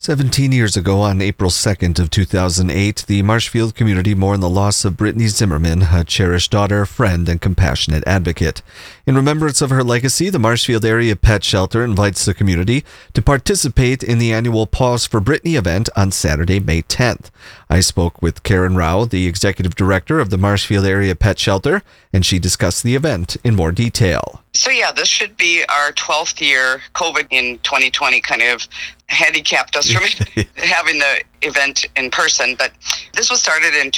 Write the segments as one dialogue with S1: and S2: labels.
S1: 17 years ago, on April 2nd of 2008, the Marshfield community mourned the loss of Brittany Zimmerman, a cherished daughter, friend, and compassionate advocate. In remembrance of her legacy, the Marshfield Area Pet Shelter invites the community to participate in the annual Pause for Brittany event on Saturday, May 10th. I spoke with Karen Rao, the executive director of the Marshfield Area Pet Shelter, and she discussed the event in more detail.
S2: So this should be our 12th year. COVID in 2020 kind of handicapped us from having the event in person. But this was started in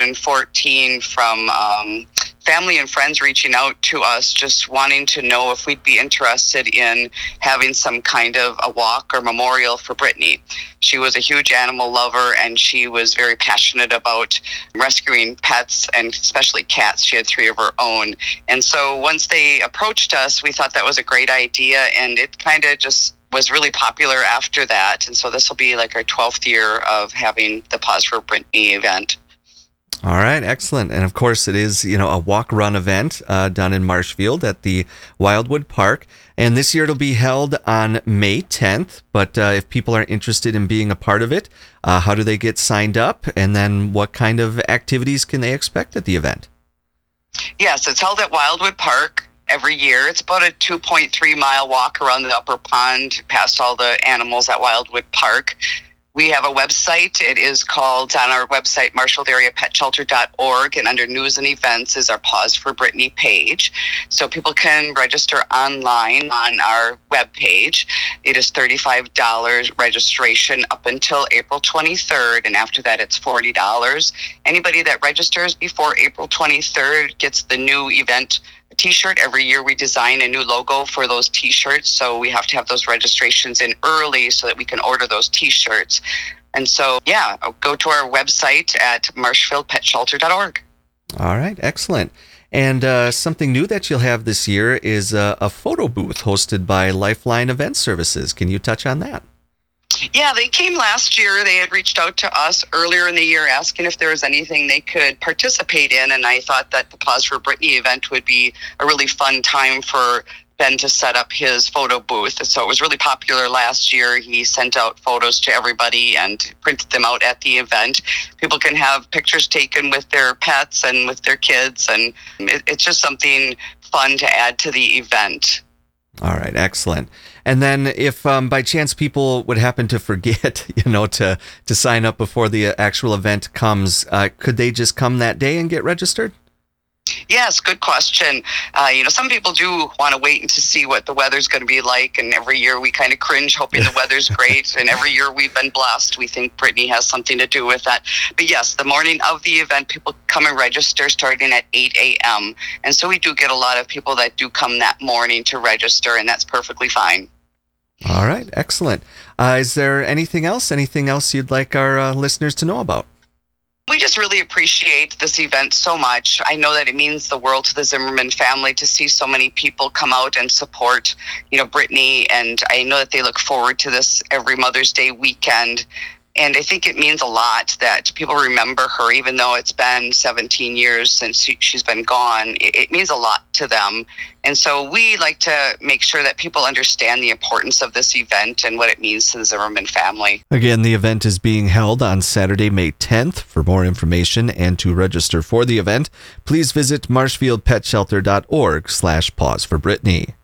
S2: 2014 from family and friends reaching out to us, just wanting to know if we'd be interested in having some kind of a walk or memorial for Brittany. She was a huge animal lover, and she was very passionate about rescuing pets, and especially cats. She had 3 of her own. And so once they approached us, we thought that was a great idea, and it kind of just was really popular after that. And so this will be like our 12th year of having the Pause for Brittany event.
S1: All right, excellent. And of course, it is, a walk-run event done in Marshfield at the Wildwood Park. And this year it'll be held on May 10th. But if people are interested in being a part of it, how do they get signed up? And then what kind of activities can they expect at the event?
S2: Yes, it's held at Wildwood Park every year. It's about a 2.3-mile walk around the upper pond, past all the animals at Wildwood Park. We have a website. It is called, on our website, marshfieldareapetshelter.org, and under news and events is our Pause for Brittany page. So people can register online on our webpage. It is $35 registration up until April 23rd, and after that it's $40. Anybody that registers before April 23rd gets the new event T-shirt. Every year we design a new logo for those T-shirts, so we have to have those registrations in early so that we can order those T-shirts. And so, go to our website at marshfieldpetshelter.org.
S1: All right, excellent. And something new that you'll have this year is a photo booth hosted by Lifeline Event Services. Can you touch on that?
S2: Yeah, they came last year. They had reached out to us earlier in the year asking if there was anything they could participate in, and I thought that the Pause for Brittany event would be a really fun time for Ben to set up his photo booth. So it was really popular last year. He sent out photos to everybody and printed them out at the event. People can have pictures taken with their pets and with their kids, and it's just something fun to add to the event.
S1: All right, excellent. And then if by chance people would happen to forget, to sign up before the actual event comes, could they just come that day and get registered?
S2: Yes, good question. Some people do want to wait to see what the weather's going to be like, and every year we kind of cringe hoping the weather's great, and every year we've been blessed. We think Brittany has something to do with that. But yes, the morning of the event, people come and register starting at 8 a.m. And so we do get a lot of people that do come that morning to register, and that's perfectly fine.
S1: All right, excellent. Is there anything else you'd like our listeners to know about?
S2: We just really appreciate this event so much. I know that it means the world to the Zimmerman family to see so many people come out and support, Brittany, and I know that they look forward to this every Mother's Day weekend. And I think it means a lot that people remember her, even though it's been 17 years since she's been gone. It means a lot to them. And so we like to make sure that people understand the importance of this event and what it means to the Zimmerman family.
S1: Again, the event is being held on Saturday, May 10th. For more information and to register for the event, please visit marshfieldpetshelter.org/Pause for Brittany.